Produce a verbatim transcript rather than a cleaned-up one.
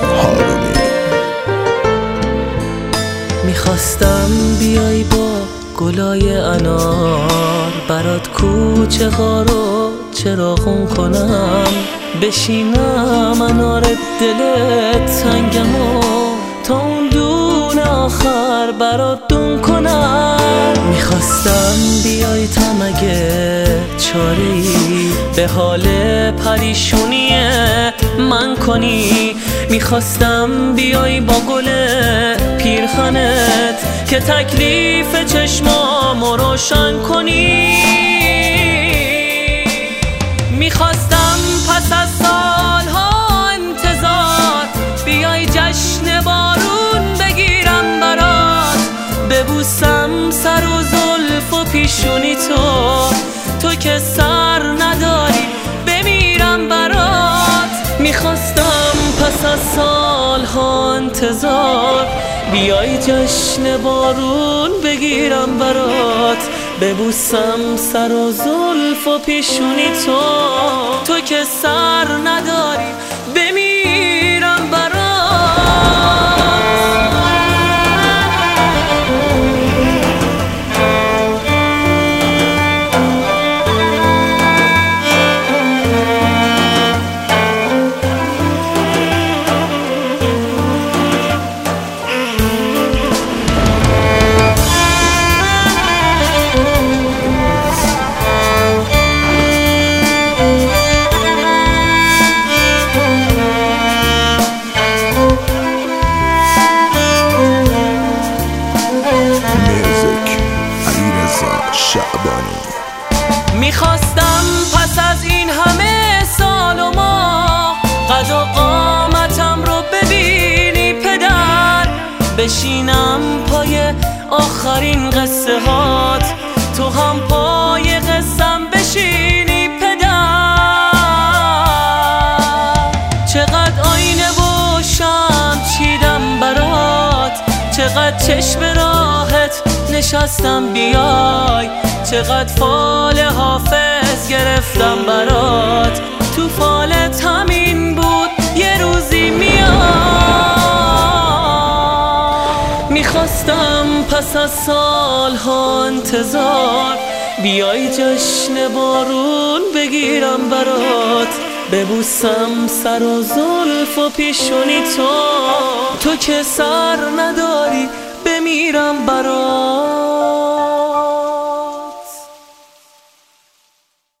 هارونی. میخواستم بیای با گلای انار، برات کوچه ها رو چراغون کنم، بشینم انار دلت تنگم و تا اون دون آخر برات دون کنم. میخواستم بیای تا مگه چاره‌ای به حال پریشونی من کنی، میخواستم بیای با گل پیرهنت که تکلیف چشمامو روشن کنی. میخواستم پس از سالها انتظار بیای جشن بارون بگیرم برات، ببوسم سر و زلف و پیشونی تو، تو که سر نداری بمیرم برات. میخواستم پس از سالها انتظار بیای جشن بارون بگیرم برات، ببوسم سر و زلف و پیشونی تو، تو که سر نداری بمیرم برات. میخواستم پس از این همه سال و ماه قد و قامتم رو ببینی پدر، بشینم پای آخرین قصه هات، تو هم پای قصم بشینی پدر. چقدر آینه و شمع چیدم برات، چقدر چشم راحت نشستم بیای، چقدر فال حافظ گرفتم برات، تو فالت همین بود یه روزی میاد. میخواستم پس از سالها انتظار بیای جشن بارون بگیرم برات، ببوسم سر و زلف و پیشونی تو، تو که سر نداری بمیرم برات.